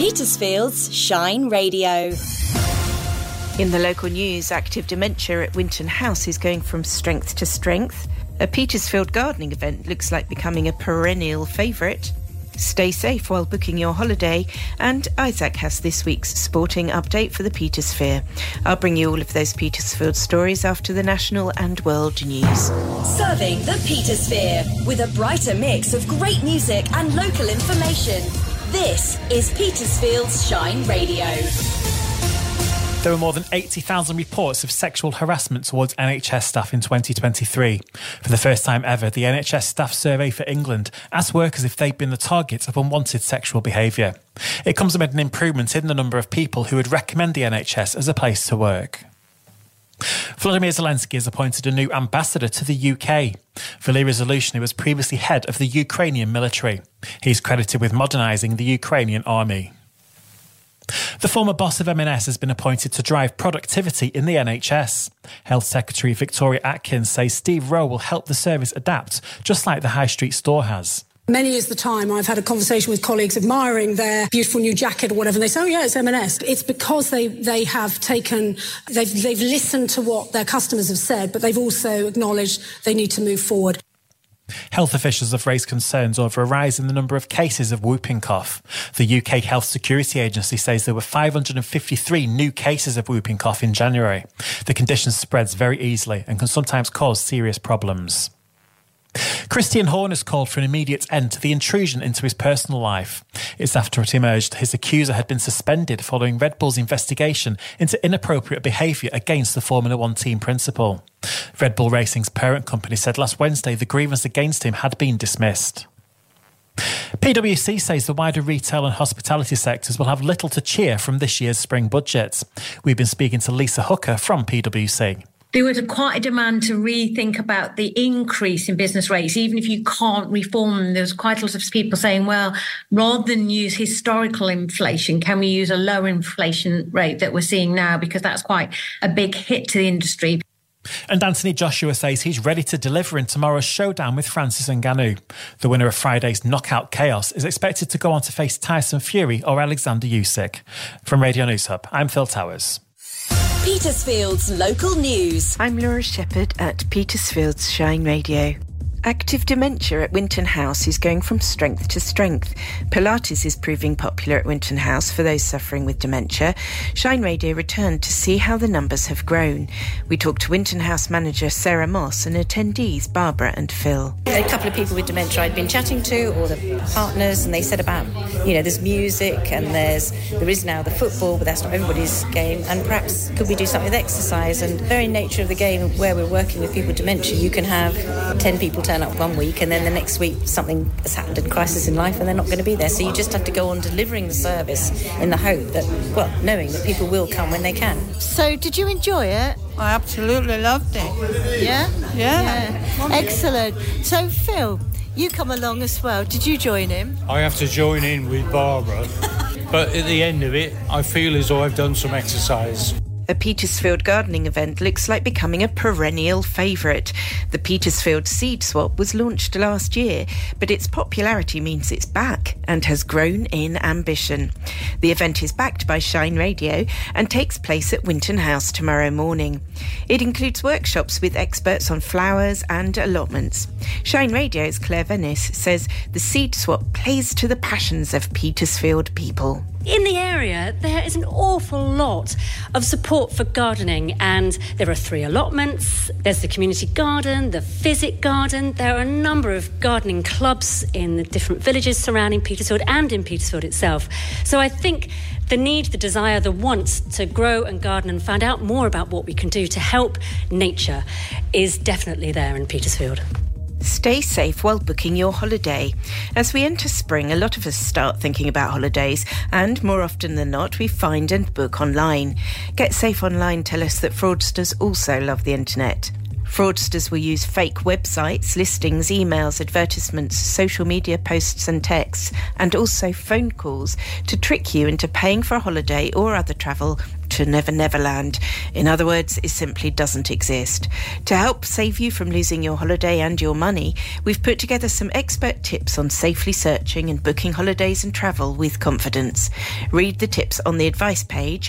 Petersfield's Shine Radio. In the local news, active dementia at Winton House is going from strength to strength. A Petersfield gardening event looks like becoming a perennial favourite. Stay safe while booking your holiday, and Isaac has this week's sporting update for the Petersphere. I'll bring you all of those Petersfield stories after the national and world news. Serving the Petersphere with a brighter mix of great music and local information. This is Petersfield's Shine Radio. There were more than 80,000 reports of sexual harassment towards NHS staff in 2023. For the first time ever, the NHS Staff Survey for England asked workers if they'd been the target of unwanted sexual behaviour. It comes amid an improvement in the number of people who would recommend the NHS as a place to work. Volodymyr Zelensky has appointed a new ambassador to the UK. Valery Zaluzhny was previously head of the Ukrainian military. He's credited with modernising the Ukrainian army. The former boss of M&S has been appointed to drive productivity in the NHS. Health Secretary Victoria Atkins says Steve Rowe will help the service adapt, just like the High Street store has. Many is the time I've had a conversation with colleagues admiring their beautiful new jacket or whatever, and they say, oh yeah, it's M&S. It's because they've listened to what their customers have said, but they've also acknowledged they need to move forward. Health officials have raised concerns over a rise in the number of cases of whooping cough. The UK Health Security Agency says there were 553 new cases of whooping cough in January. The condition spreads very easily and can sometimes cause serious problems. Christian Horne has called for an immediate end to the intrusion into his personal life. It's after it emerged his accuser had been suspended following Red Bull's investigation into inappropriate behaviour against the Formula One team principal. Red Bull Racing's parent company said last Wednesday the grievance against him had been dismissed. PwC says the wider retail and hospitality sectors will have little to cheer from this year's spring budget. We've been speaking to Lisa Hooker from PwC. There was quite a demand to rethink about the increase in business rates, even if you can't reform them. There was quite a lot of people saying, well, rather than use historical inflation, can we use a lower inflation rate that we're seeing now? Because that's quite a big hit to the industry. And Anthony Joshua says he's ready to deliver in tomorrow's showdown with Francis Ngannou. The winner of Friday's Knockout Chaos is expected to go on to face Tyson Fury or Alexander Usyk. From Radio News Hub, I'm Phil Towers. Petersfield's local news. I'm Laura Shepherd at Petersfield's Shine Radio. Active dementia at Winton House is going from strength to strength. Pilates is proving popular at Winton House for those suffering with dementia. Shine Radio returned to see how the numbers have grown. We talked to Winton House manager Sarah Moss and attendees Barbara and Phil. A couple of people with dementia I'd been chatting to, or the partners, and they said about, there's music and there is now the football, but that's not everybody's game, and perhaps could we do something with exercise? And the very nature of the game where we're working with people with dementia, you can have 10 people turn up one week and then the next week something has happened, a crisis in life, and they're not going to be there. So you just have to go on delivering the service in the hope that, knowing that people will come when they can. So did you enjoy it? I absolutely loved it. Yeah? Yeah. Excellent. So Phil, you come along as well. Did you join him? I have to join in with Barbara. But at the end of it, I feel as though I've done some exercise. A Petersfield gardening event looks like becoming a perennial favourite. The Petersfield Seed Swap was launched last year, but its popularity means it's back and has grown in ambition. The event is backed by Shine Radio and takes place at Winton House tomorrow morning. It includes workshops with experts on flowers and allotments. Shine Radio's Claire Venice says the Seed Swap plays to the passions of Petersfield people. In the area, there is an awful lot of support for gardening, and there are 3 allotments. There's the community garden, the Physic garden. There are a number of gardening clubs in the different villages surrounding Petersfield and in Petersfield itself. So I think the need, the desire, the want to grow and garden and find out more about what we can do to help nature is definitely there in Petersfield. Stay safe while booking your holiday. As we enter spring, a lot of us start thinking about holidays, and more often than not, we find and book online. Get Safe Online tell us that fraudsters also love the internet. Fraudsters will use fake websites, listings, emails, advertisements, social media posts and texts, and also phone calls to trick you into paying for a holiday or other travel to Never Never Land. In other words, it simply doesn't exist. To help save you from losing your holiday and your money, we've put together some expert tips on safely searching and booking holidays and travel with confidence. Read the tips on the advice page,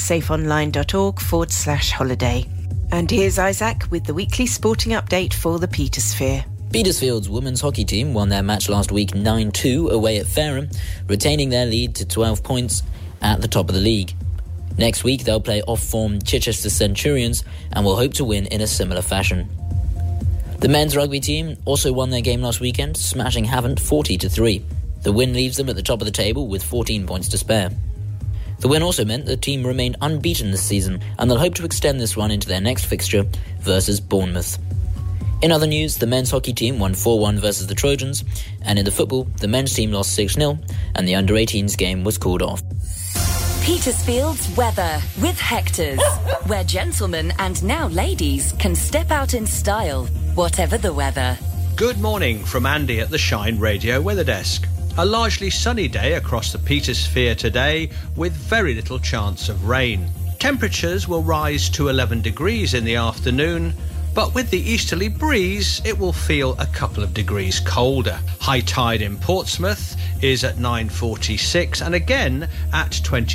getsafeonline.org/holiday. And here's Isaac with the weekly sporting update for the Petersphere. Petersfield's women's hockey team won their match last week 9-2 away at Fareham, retaining their lead to 12 points at the top of the league. Next week they'll play off-form Chichester Centurions and will hope to win in a similar fashion. The men's rugby team also won their game last weekend, smashing Havant 40-3. The win leaves them at the top of the table with 14 points to spare. The win also meant the team remained unbeaten this season, and they'll hope to extend this run into their next fixture versus Bournemouth. In other news, the men's hockey team won 4-1 versus the Trojans, and in the football, the men's team lost 6-0, and the under-18s game was called off. Petersfield's weather with Hector's, where gentlemen and now ladies can step out in style, whatever the weather. Good morning from Andy at the Shine Radio Weather Desk. A largely sunny day across the Petersphere today with very little chance of rain. Temperatures will rise to 11 degrees in the afternoon, but with the easterly breeze, it will feel a couple of degrees colder. High tide in Portsmouth is at 9:46 and again at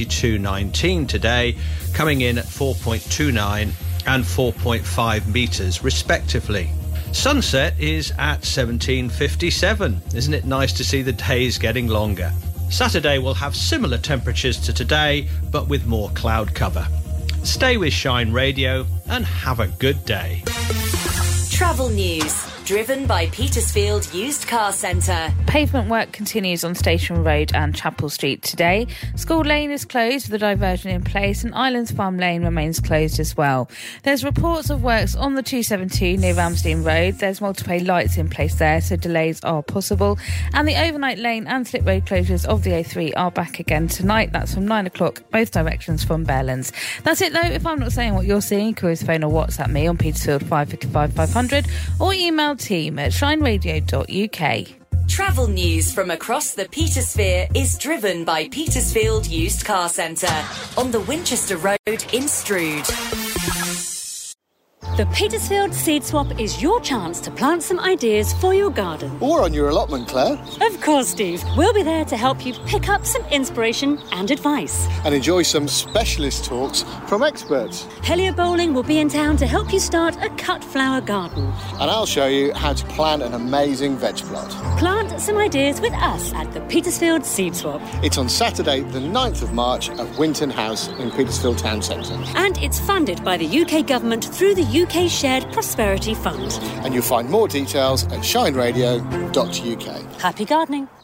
22:19 today, coming in at 4.29 and 4.5 metres respectively. Sunset is at 17:57. Isn't it nice to see the days getting longer? Saturday will have similar temperatures to today, but with more cloud cover. Stay with Shine Radio and have a good day. Travel news, driven by Petersfield Used Car Centre. Pavement work continues on Station Road and Chapel Street today. School Lane is closed with a diversion in place, and Islands Farm Lane remains closed as well. There's reports of works on the 272 near Ramsden Road. There's multiple lights in place there, so delays are possible. And the overnight lane and slip road closures of the A3 are back again tonight. That's from 9 o'clock, both directions from Bearlands. That's it though. If I'm not saying what you're seeing, you can always phone or WhatsApp me on Petersfield 555 500 or email team@shineradio.uk. Travel news from across the Petersphere is driven by Petersfield Used Car Centre on the Winchester Road in Strood. The Petersfield Seed Swap is your chance to plant some ideas for your garden. Or on your allotment, Claire. Of course, Steve. We'll be there to help you pick up some inspiration and advice. And enjoy some specialist talks from experts. Helio Bowling will be in town to help you start a cut flower garden. And I'll show you how to plant an amazing veg plot. Plant some ideas with us at the Petersfield Seed Swap. It's on Saturday the 9th of March at Winton House in Petersfield Town Centre. And it's funded by the UK Government through the UK Shared Prosperity Fund. And you'll find more details at shineradio.uk. Happy gardening.